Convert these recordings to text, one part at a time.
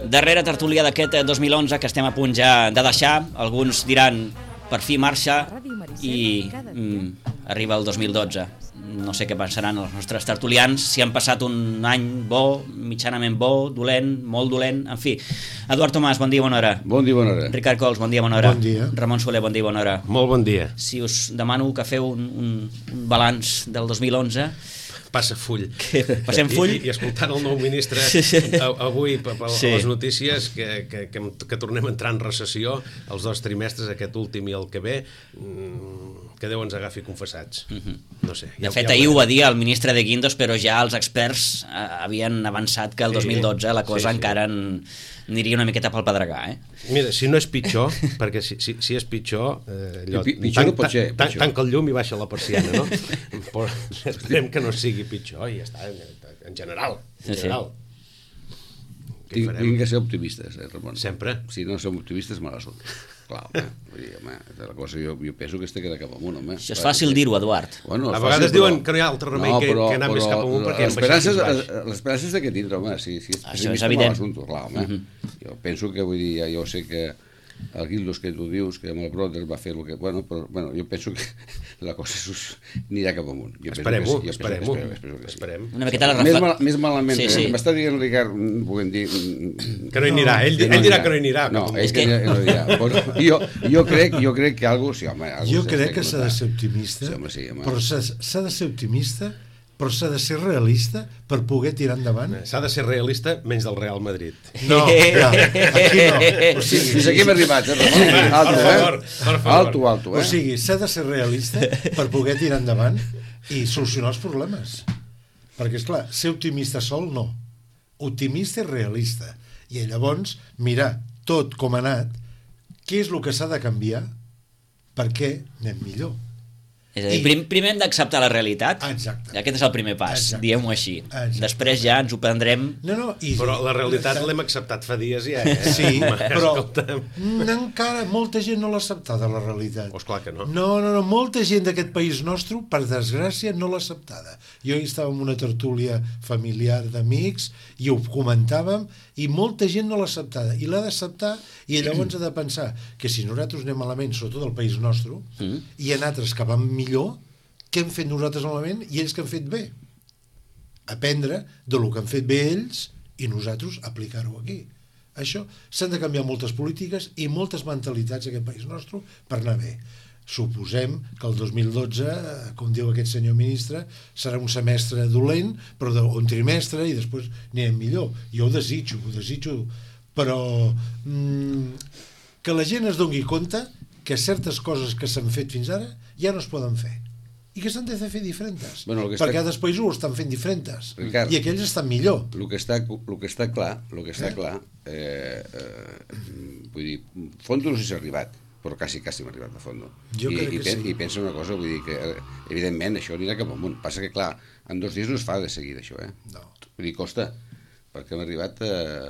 darrera tertúlia d'aquest 2011 que estem a punt ja de deixar. Alguns diran per fi marxa i arriba el 2012. No sé què pensaran els nostres tertulians, si han passat un any bo, mitjanament bo, dolent, molt dolent, en fi. Eduard Tomàs, bon dia, bona hora. Bon dia, bona hora. Ricard Cols, bon dia, bona hora. Bon dia. Ramon Soler, bon dia, bona hora. Molt bon dia. Si us demano que feu un balanç del 2011... Passa full. Passem full. I escoltant el nou ministre avui per les notícies que tornem a entrar en recessió els 2 trimestres, aquest últim i el que ve, que Déu ens agafi confessats. No sé. De fet, ahir ho va dir el ministre de Guindos, però ja els experts havien avançat que el 2012 la cosa encara aniria una miqueta pel pedregar. Mira, si no és pitjor, perquè si és pitjor, pitjor no pot ser. Tanca el llum i baixa la persiana, no? Però esperem que no sigui pitjor, i ja està, en general. Tinc que ser optimistes, Ramon. Sempre. Si no som optimistes, mala sort. Clar, la cosa jo penso que es té que anar cap amunt, home. Això és fàcil dir-ho, Eduard. Bueno, a vegades diuen que no hi ha altre remei que anar més cap amunt perquè l'esperança és de que tindre, home. Això és evident. Clar, home. Jo penso que, vull dir, jo sé que el Guindos que tu dius, que amb el Brothers va fer el que... Bueno, jo penso que la cosa anirà cap amunt. Esperem-ho. Una miqueta la reflexió. Més malament. M'està dient Ricard, puguem dir... Que no hi anirà. Ell dirà que no hi anirà. No, és que no hi anirà. Jo crec que algú... Jo crec que s'ha de ser optimista, però s'ha de ser optimista, però s'ha de ser realista per poder tirar endavant. S'ha de ser realista menys del Real Madrid. No, aquí no. Fins aquí hem arribat, Ramon. Alto. O sigui, s'ha de ser realista per poder tirar endavant i solucionar els problemes. Perquè, esclar, ser optimista sol, no. Optimista i realista. I llavors, mirar tot com ha anat, què és el que s'ha de canviar perquè anem millor. És a dir, primer hem d'acceptar la realitat. Exacte. Aquest és el primer pas, diguem-ho així. Exacte. Després ja ens ho prendrem. Però la realitat l'hem acceptat fa dies ja. Sí, però encara molta gent no l'ha acceptada, la realitat. Esclar que no. No, molta gent d'aquest país nostre, per desgràcia, no l'ha acceptada. Jo hi estava en una tertúlia familiar d'amics i ho comentàvem, i molta gent no l'ha acceptada, i l'ha d'acceptar, i llavors ha de pensar que si nosaltres anem malament, sobretot el país nostre, i en altres que van millor, què hem fet nosaltres malament i ells que han fet bé? Aprendre del que han fet bé ells i nosaltres aplicar-ho aquí. Això s'han de canviar moltes polítiques i moltes mentalitats d'aquest país nostre per anar bé. Suposem que el 2012, com diu aquest senyor ministre, serà un semestre dolent, però un trimestre, i després anirem millor. Jo ho desitjo, però que la gent es doni compte que certes coses que s'han fet fins ara ja no es poden fer i que s'han de fer diferents, perquè altres països ho estan fent diferents, Ricard, i aquells estan millor. El que està clar, vull dir, fondo no sé si ha arribat, però quasi hem arribat a fondo. I pensa una cosa, vull dir que evidentment això anirà cap amunt. Passa que clar, en 2 dies no es fa de seguida això, No. Vull dir, costa, perquè hem arribat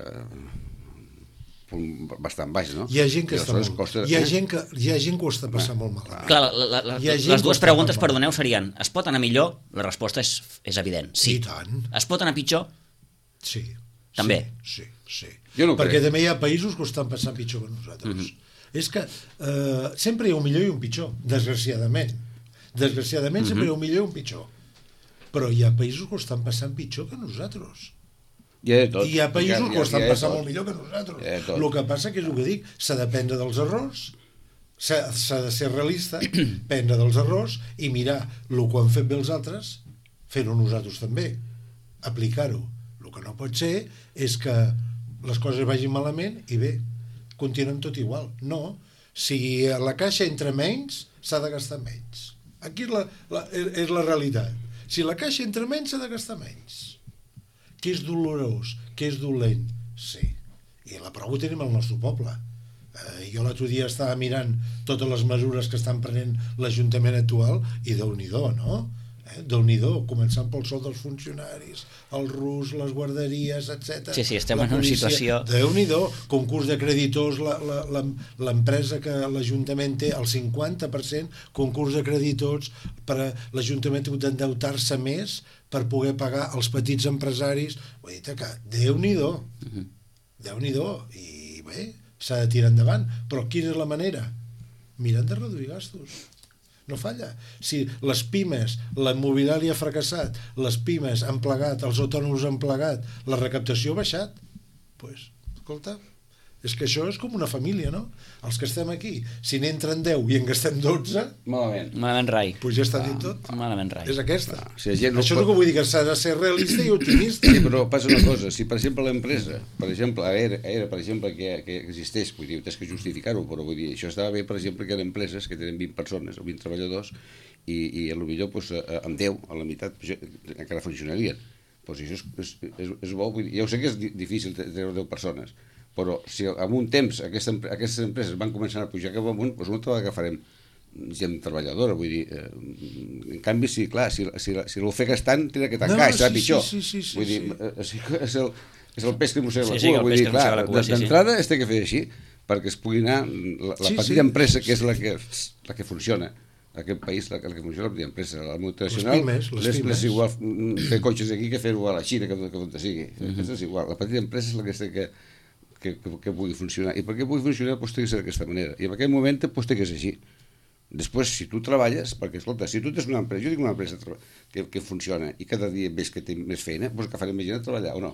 bastant baix, no? Hi ha gent que està molt... Hi ha gent que ho està passant molt mal. Clar, les dues preguntes, perdoneu, serien: es pot anar millor? La resposta és evident, sí. I tant. Es pot anar pitjor? Sí. També? Sí. Jo no perquè també hi ha països que ho estan passant pitjor que nosaltres. És que sempre hi ha un millor i un pitjor, desgraciadament. Sempre hi ha un millor i un pitjor. Però hi ha països que ho estan passant pitjor que nosaltres. Hi ha països que ho estan passant molt millor que nosaltres. El que passa que és el que dic, s'ha d'aprendre dels errors, s'ha de ser realista, prendre dels errors i mirar el que han fet bé els altres, fer-ho nosaltres també, aplicar-ho. El que no pot ser és que les coses vagin malament i bé, continuen tot igual. No, si a la caixa entra menys, s'ha de gastar menys. Aquí és la realitat. Si la caixa entra menys, s'ha de gastar menys. Que és dolorós, que és dolent, sí. I la prova ho tenim al nostre poble. Jo l'altre dia estava mirant totes les mesures que estan prenent l'Ajuntament actual i Déu-n'hi-do, no? Déu-n'hi-do, començant pel sou dels funcionaris, els RUS, les guarderies, etc. Sí, estem en una situació... Déu-n'hi-do, concurs de creditors, l'empresa que l'Ajuntament té el 50%, concurs de creditors, l'Ajuntament ha d'endeutar-se més per poder pagar els petits empresaris. Vull dir que Déu-n'hi-do. Déu-n'hi-do, i bé, s'ha de tirar endavant. Però quina és la manera? Mirant de reduir gastos. No falla. Si les pimes, la immobiliària ha fracassat, les pimes han plegat, els autònoms han plegat, la recaptació ha baixat, doncs, escolta, és que això és com una família, no? Els que estem aquí, si n'entren 10 i en gastem 12... Malament rai. Doncs ja està dit tot. Malament rai. És aquesta. Si això és el que vull dir, que s'ha de ser realista i optimista. Sí, però passa una cosa, si per exemple l'empresa, per exemple, per exemple, que existeix, vull dir, tens que justificar-ho, però vull dir, això estava bé, per exemple, que eren empreses que tenen 20 persones o 20 treballadors i potser doncs, amb 10, a la meitat, encara funcionarien. Doncs això és bo, vull dir, ja ho sé que és difícil treure 10 persones, però si en un temps aquestes empreses van començar a pujar cap amunt, doncs una vegada que farem gent treballadora, vull dir, en canvi, sí, clar, si l'ofegues tant, tindrà que tancar, i serà pitjor. Vull dir, és el pes que mossega la cua, vull dir, clar, d'entrada es té que fer així, perquè es pugui anar la petita empresa, que és la que funciona, en aquest país, la que funciona la petita empresa, la multinacional, és igual fer cotxes aquí que fer-ho a la Xina, que on sigui, és igual, la petita empresa és la que es té que pugui funcionar. I perquè pugui funcionar doncs té que ser d'aquesta manera. I en aquell moment doncs té que ser així. Després, si tu treballes, perquè, escolta, si tu tens una empresa, jo tinc una empresa que funciona i cada dia veig que té més feina, doncs que farem més gent a treballar, o no?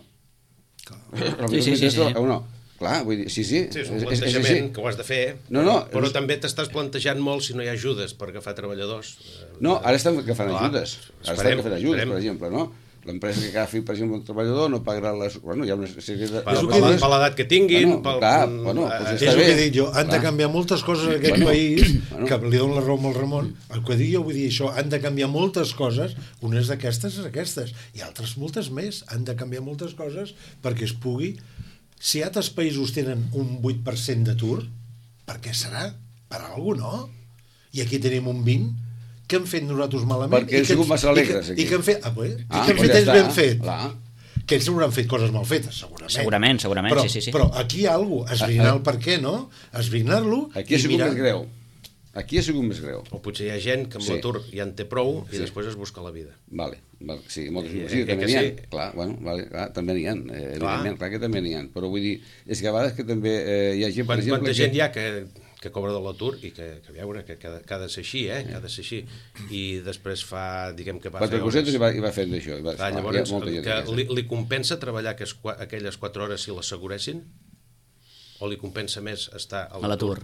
Sí. O no? Clar, vull dir, sí. Sí, és un plantejament que ho has de fer, però també t'estàs plantejant molt si no hi ha ajudes per agafar treballadors. No, ara estan agafant ajudes. Ara estan agafant ajudes, per exemple, no? L'empresa que agafi, per exemple, un treballador no pagarà les... Bueno, hi ha una sèrie de... Per l'edat que tinguin... És el que dic jo, han de canviar moltes coses en aquest país, que li dono la raó amb el Ramon, el que dic jo vull dir això, han de canviar moltes coses, unes d'aquestes és aquestes, i altres moltes més, han de canviar moltes coses perquè es pugui... Si altres països tenen un 8% d'atur, per què serà? Per alguna cosa, no? I aquí tenim un 20%, què hem fet nosaltres malament? Perquè hem sigut massa alegres, aquí. I què hem fet? Què hem fet ells ben fet? Que ells hauran fet coses mal fetes, segurament. Segurament, però, sí. Però aquí hi ha alguna cosa, esbrinar el per què, no? Esbrinar-lo aquí ha sigut més greu. Aquí ha sigut més greu. O potser hi ha gent que amb l'atur ja en té prou i després es busca la vida. Vale. Sí, també n'hi ha. Clar, també n'hi ha. Evidentment, clar que també n'hi ha. Però vull dir, és que a vegades que també hi ha gent... Quanta gent hi ha que cobra de l'atur i que veure que ha de ser així, que ha de ser així, i després fa, diguem que va fer... 4 cosetes i va fent d'això. Llavors, que li compensa treballar aquelles 4 hores si l'asseguressin? O li compensa més estar a l'atur?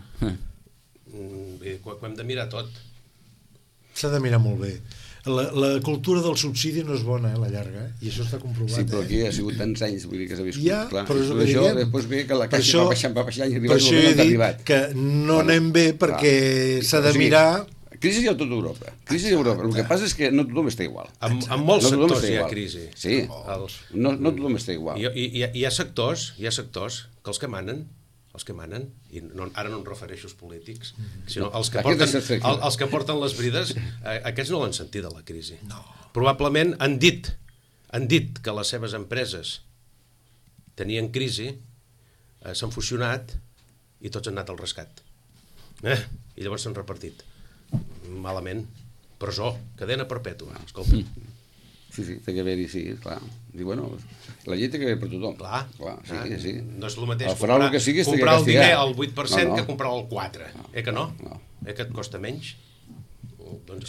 Ho hem de mirar tot. S'ha de mirar molt bé. La cultura del subsidi no és bona, a la llarga, i això està comprovat. Sí, però aquí ha sigut tants anys, vull dir que s'ha viscut. Ja, però és el que diguem. Després ve que la caixa va baixant i per això he dit que no anem bé perquè s'ha de mirar... Crisi hi ha a tota Europa. El que passa és que no tothom està igual. En molts sectors hi ha crisi. Sí, no tothom està igual. Hi ha sectors que els que manen, i ara no em refereixo als polítics, sinó els que porten les brides, aquests no l'han sentida la crisi. Probablement han dit que les seves empreses tenien crisi, s'han fusionat i tots han anat al rescat. I llavors s'han repartit. Malament. Presó, cadena perpètua. Escolta. Sí, té que haver-hi, sí, clar. I bueno, la llei té que haver per tothom. Clar. Sí. No és el mateix comprar el diner al 8% que comprar el 4%. Que no? Que et costa menys? Doncs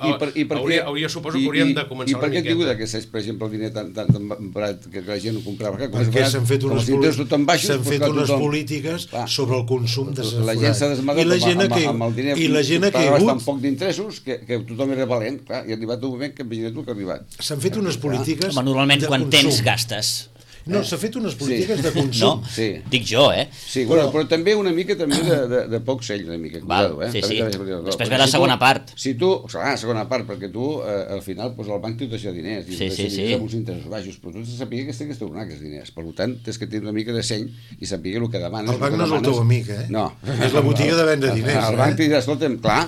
suposo que hauríem de començar una miqueta. I per què et diu que és, per exemple, el diner tan barat que la gent no comprava? Perquè s'han fet unes polítiques sobre el consum desenforat. La gent s'ha desmagat amb el diner que pagava tan poc d'interessos que tothom era valent. Clar, i ha arribat un moment que imagina't tu que ha arribat. S'han fet unes polítiques de normalment quan tens gastes. No, s'ha fet unes polítiques de consum. No, dic jo, Sí, però també una mica de poc seny, una mica. Sí. Després ve la segona part. Si tu, segona part, perquè tu, al final, el banc t'ho deixa diners, i amb uns interessos baixos, però tu has de saber que has de donar aquests diners. Per tant, tens que tenir una mica de seny i saber el que demanes. El banc no és el teu amic, No. És la botiga de vendre diners. El banc t'hi dirà, escolta'm, clar,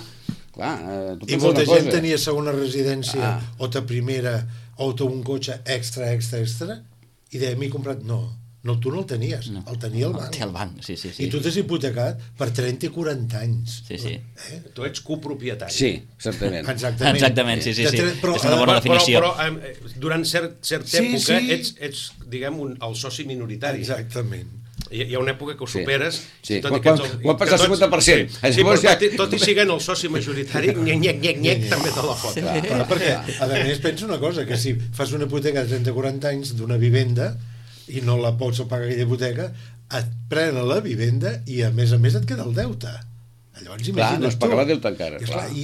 i molta gent tenia segona residència o té primera o té un cotxe extra i deia, m'he comprat... No, tu no el tenies, el tenia el banc. El té el banc, sí. I tu t'has hipotecat per 30 i 40 anys. Sí. Tu ets copropietari. Sí, certament. Exactament, sí. És una bona definició. Però durant certa època ets, diguem, el soci minoritari. Exactament. hi ha una època que ho superes... Sí, quan passa el 50%. Sí, però tot i siguent el soci majoritari, nyec, també te la fot. Perquè, a més, pensa una cosa, que si fas una hipoteca de 30-40 anys d'una vivenda i no la pots pagar aquella hipoteca, et prenen la vivenda i a més et queda el deute. Llavors, clar, no es pagava deute encara.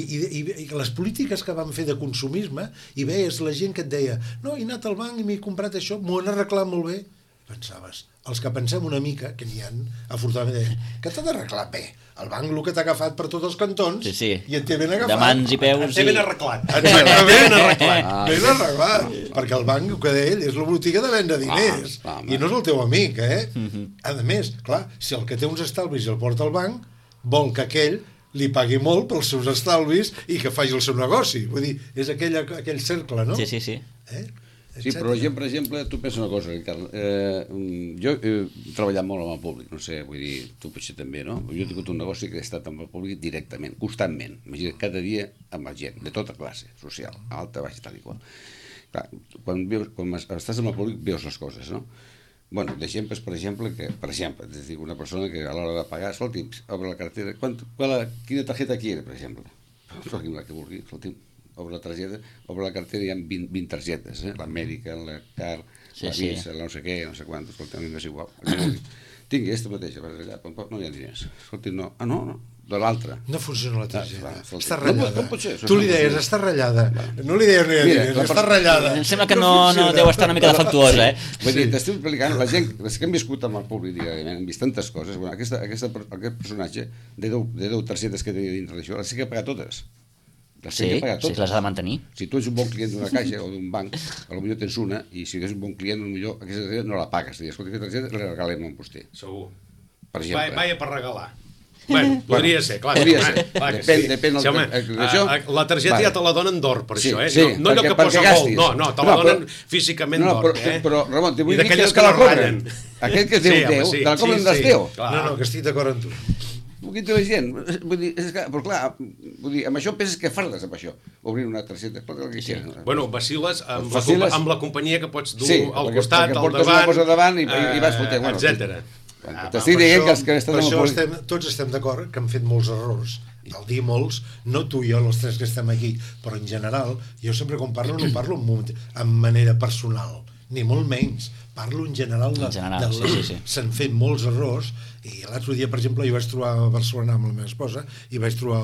I les polítiques que van fer de consumisme, i veies la gent que et deia no, he anat al banc i m'he comprat això, m'ho han arreglat molt bé. Pensaves, els que pensem una mica, que n'hi ha, afortunadament, deien que t'ha d'arreglar bé. El banc el que t'ha agafat per tots els cantons i et té ben agafat. De mans i peus. Et té ben arreglat. Ben arreglat. Perquè el banc, el que d'ell, és la botiga de vendre diners. I no és el teu amic, A més, clar, si el que té uns estalvis i el porta al banc, vol que aquell li pagui molt pels seus estalvis i que faci el seu negoci. Vull dir, és aquell cercle, no? Sí. Sí, però per exemple, tu pensa una cosa, Ricard. Jo he treballat molt amb el públic, no sé, vull dir, tu potser també, no? Jo he tingut un negoci que he estat amb el públic directament, constantment. Imagina't, cada dia amb la gent, de tota classe social, alta, baixa, tal i qual. Clar, quan estàs amb el públic veus les coses, no? Bueno, d'exemples, per exemple, és dir, una persona que a l'hora de pagar, escolti, obre la cartera, quina targeta quiere, per exemple? Escolti, la que vulgui, escolti, obre la targeta, obre la cartera i hi ha 20 targetes, l'Amèrica, la Car, la Visa, la no sé què, no sé quant, escolti, a mi m'és igual. Tingui, aquesta mateixa, per allà, no hi ha diners. Escolti, no, de l'altra. No funciona la targeta. Està ratllada. Tu li deies, està ratllada. No li deies, no hi ha diners, està ratllada. Em sembla que no deu estar una mica defectuosa, Vull dir, t'estic explicant, la gent, les que hem viscut amb el públic, diàriament, hem vist tantes coses, aquest personatge de 10 targetes que tenia dintre d'això, les he de pagar totes. Sí, les ha de mantenir. Si tu ets un bon client d'una caixa o d'un banc, potser tens una, i si ets un bon client, potser aquesta targeta no la pagues. Escolta, aquesta targeta la regalem a vostè. Segur. Per exemple. Vaya per regalar. Bueno, podria ser, clar. Depèn d'això. La targeta ja te la donen d'or, per això, No allò que posa gold, no, te la donen físicament d'or. Però, Ramon, te vull dir que la cobren. Aquell que es diu 10, te la cobren dels 10. No, que estic d'acord amb tu. Un poc intel·ligent, vull dir, però clar, amb això penses que fardes amb això, obrir una targeta, el que quieres. Bueno, vaciles amb la companyia que pots dur al costat, al davant, una cosa davant i vas fotent, etcètera. T'estic dient que els que estan... Per això tots estem d'acord que han fet molts errors. Al dir molts, no tu i jo, els tres que estem aquí, però en general, jo sempre quan parlo no parlo en manera personal, ni molt menys. Parlo en general. S'han fet molts errors i l'altre dia, per exemple, jo vaig trobar a Barcelona amb la meva esposa i vaig trobar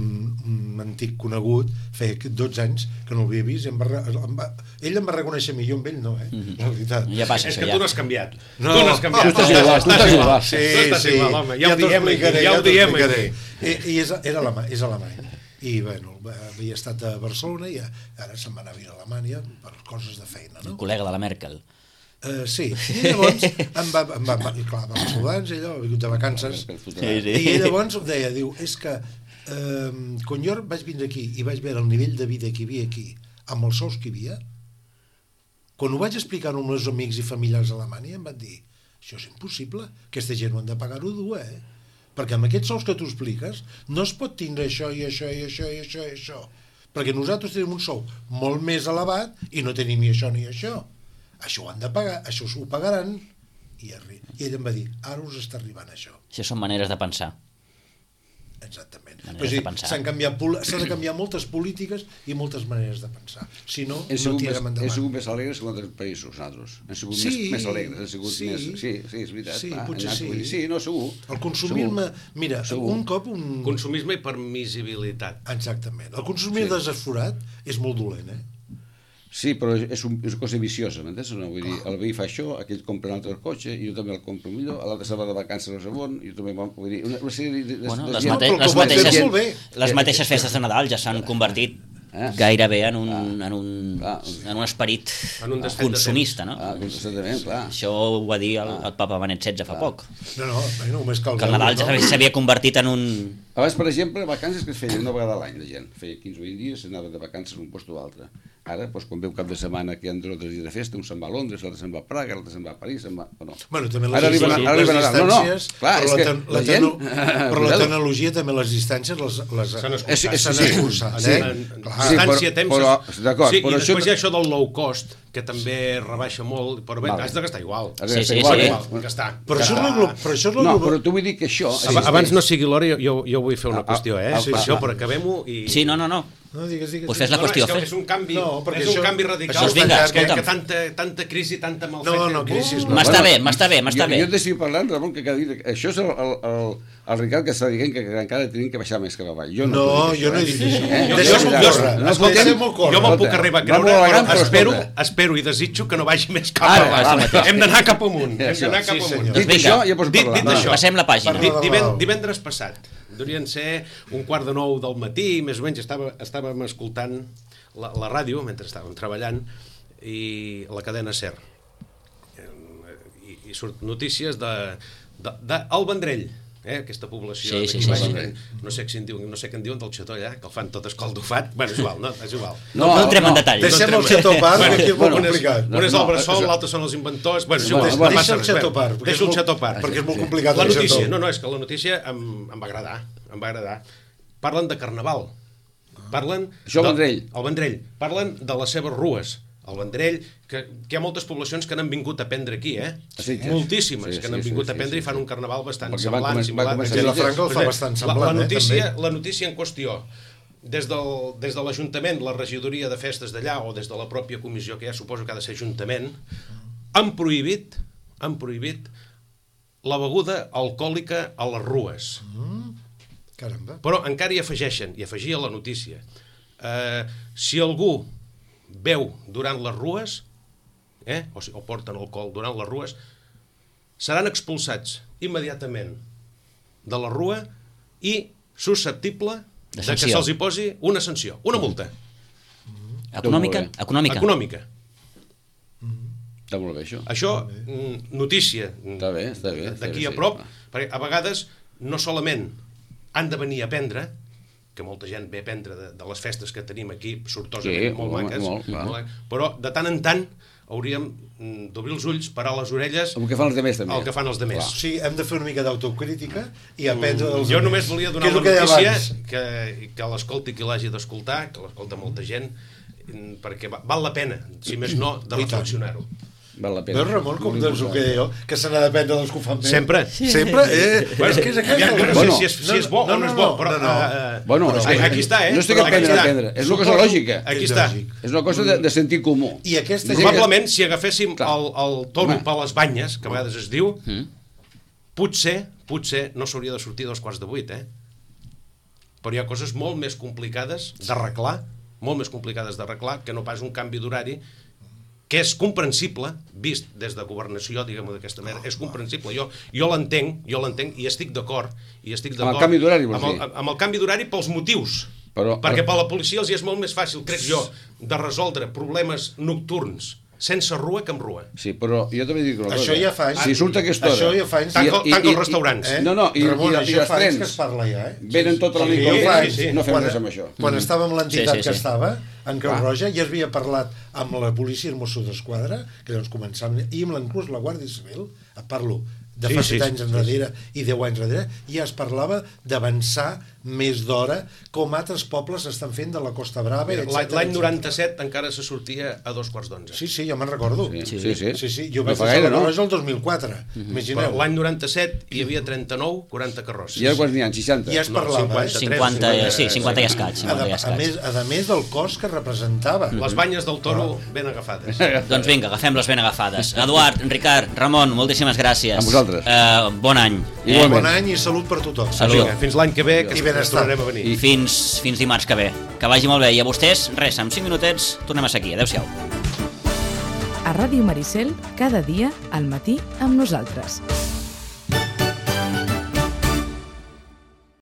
un antic conegut, feia 12 anys que no l'havia vist, ell em va reconèixer millor amb ell, no, la veritat. Ja passa, és que tu no has canviat. Tu no has canviat. Tu estàs igual. Sí, ja ho diem. És alemany. I, bueno, havia estat a Barcelona i ara se'n va anar a Alemanya per coses de feina, no? Col·lega de la Merkel. Sí, i llavors em va clar, vam saludar, ella ha vingut de vacances, i llavors em deia, diu, és que quan jo vaig vindre aquí i vaig veure el nivell de vida que hi havia aquí, amb els sous que hi havia, quan ho vaig explicar amb els amics i familiars a Alemanya, em van dir, això és impossible, aquesta gent ho han de pagar-ho dur, perquè amb aquests sous que tu expliques no es pot tindre això i això i això i això i això, perquè nosaltres tenim un sou molt més elevat i no tenim ni això ni això. Això ho han de pagar, això ho pagaran. I ell em va dir, ara us està arribant això. Això són maneres de pensar. Exactament. S'han de canviar moltes polítiques i moltes maneres de pensar. Si no, no tirem endavant. Hem sigut més alegres que altres països, nosaltres. Hem sigut més alegres, hem sigut més... Sí, és veritat. Sí, potser sí. Sí, no, segur. El consumisme, mira, un cop... Consumisme i permissibilitat. Exactament. El consumisme desesforat és molt dolent, Sí, però és una cosa viciosa, m'entens? No? Vull dir, el veí fa això, aquell compra un altre cotxe, jo també el compro millor, l'altre se va de vacances al segon, jo també... Vull dir, una sèrie de... Bueno, les mateixes festes de Nadal ja s'han convertit gairebé en un esperit consumista, no? Exactament, clar. Això ho va dir el papa Benet XVI fa poc. No, només cal... Que el Nadal ja s'havia convertit en un... Abans, per exemple, vacances que es feien una vegada a l'any, la gent. Feia 15 o 20 dies, s'anava de vacances d'un lloc o altre. Ara, quan ve un cap de setmana que hi ha 2 dies de festa, un se'n va a Londres, l'altre se'n va a Praga, l'altre se'n va a París, se'n va... No. Bueno, també les distàncies, però la tecnologia també les distàncies s'han escurçat. Distància, temps... Sí, i després hi ha això del low cost, que també rebaixa molt, però bé, has de gastar igual. Sí. Gastar. Però això és no, però tu vull dir que això... Abans no sigui l'hora, jo vull fer una qüestió, per això, però acabem-ho i... Sí, no. No, digues. Pues fes la qüestió. És un canvi radical. Doncs vinga, que tanta crisi, tanta malfeta... No, crisi no. M'està bé. Jo t'estic parlant, Ramon, que cada dia... Això és el Ricard que està dient que encara tenim que baixar més cap avall. Jo no he dit això. Jo me'l puc arribar a creure, però espero i desitjo que no vagi més cap avall. Hem d'anar cap amunt. Dit això, ja pots parlar. Passem la pàgina. Divendres passat, deurien ser 8:45 del matí, més o menys estàvem escoltant la ràdio mentre estàvem treballant i la cadena SER i surt notícies del Vendrell, aquesta població sí. no sé què en diuen del Xató allà, que el fan tot escaldofat. Bueno, és igual. No entrem en detall. Deixem el Xató Park, que aquí és molt complicat. Un és el Bressol, l'altre són els inventors. Deixa el Xató Park, perquè és molt complicat. La notícia, és que la notícia em va agradar. Parlen de Carnaval. Parlen el Vendrell. Parlen de les seves rues. El Vendrell, que hi ha moltes poblacions que n'han vingut a prendre aquí, moltíssimes que n'han vingut a prendre i fan un carnaval bastant semblant. Vilafranca el fa bastant semblant, La notícia en qüestió, des de l'Ajuntament, la regidoria de festes d'allà, o des de la pròpia comissió, que ja suposo que ha de ser Ajuntament, han prohibit la beguda alcohòlica a les rues. Caramba. Però encara hi afegia la notícia. Si algú beu durant les rues, o porten alcohol durant les rues, seran expulsats immediatament de la rua i susceptible de que se'ls hi posi una sanció, una multa. Econòmica? Està molt bé, això. Això, notícia d'aquí a prop, perquè a vegades no solament han de venir a prendre, que molta gent ve a prendre de les festes que tenim aquí, sortosament molt maques, però de tant en tant hauríem d'obrir els ulls, parar les orelles... El que fan els demés, també. El que fan els demés. Sí, hem de fer una mica d'autocrítica i aprendre dels demés. Jo només volia donar la notícia que l'escolti qui l'hagi d'escoltar, que l'escolta molta gent, perquè val la pena, si més no, de reflexionar-ho. Val la pena. Veus, Ramon, com doncs ho que deia jo, que se n'ha d'aprendre dels que ho fan bé. Sempre. Sempre? És que és aquesta. No sé si és bo o no és bo, però... Bueno, aquí està, No es té que aprendre. És una cosa lògica. Aquí està. És una cosa de sentit comú. I aquesta... Probablement, si agaféssim el toro per les banyes, que a vegades es diu, potser no s'hauria de sortir 7:45, però hi ha coses molt més complicades d'arreglar, que no pas un canvi d'horari, que és comprensible, vist des de governació, diguem-ho d'aquesta manera, és comprensible. Jo l'entenc i estic d'acord. Amb el canvi d'horari, vols dir? Amb el canvi d'horari pels motius. Perquè per la policia els és molt més fàcil, crec jo, de resoldre problemes nocturns sense rua que amb rua. Sí, però jo també dic una cosa. Això ja fa anys. Si surt aquesta hora... Això ja fa anys. Tanca els restaurants. No, i els trens. Que es parla ja, venen tota la nit. No fem res amb això. Quan estava amb l'entitat que estava, en Creu Roja, ja havia parlat amb la policia i els Mossos d'Esquadra, que llavors començàvem, i inclús la Guàrdia Civil, parlo de fa 7 anys enrere i 10 anys enrere, ja es parlava d'avançar més d'hora, com altres pobles estan fent de la Costa Brava, etc. L'any 97 encara se sortia a 2:15. Sí, jo me'n recordo. Sí. Jo vaig fer la Roja el 2004, imagineu. L'any 97 hi havia 40 carrosses. I ara quants n'hi ha? 60? Ja es parlava, 50 i escaig. A més del cost que representava. Les banyes del toro ben agafades. Doncs vinga, agafem-les ben agafades. Eduard, Ricard, Ramon, moltíssimes gràcies. A vosaltres. Bon any. Bon any i salut per tothom. Salut. Fins l'any que ve, que tornarem a venir. I fins dimarts que ve. Que vagi molt bé. I a vostès, res, en 5 minutets tornem a ser aquí. Adéu-siau. A Ràdio Maricel, cada dia, al matí, amb nosaltres.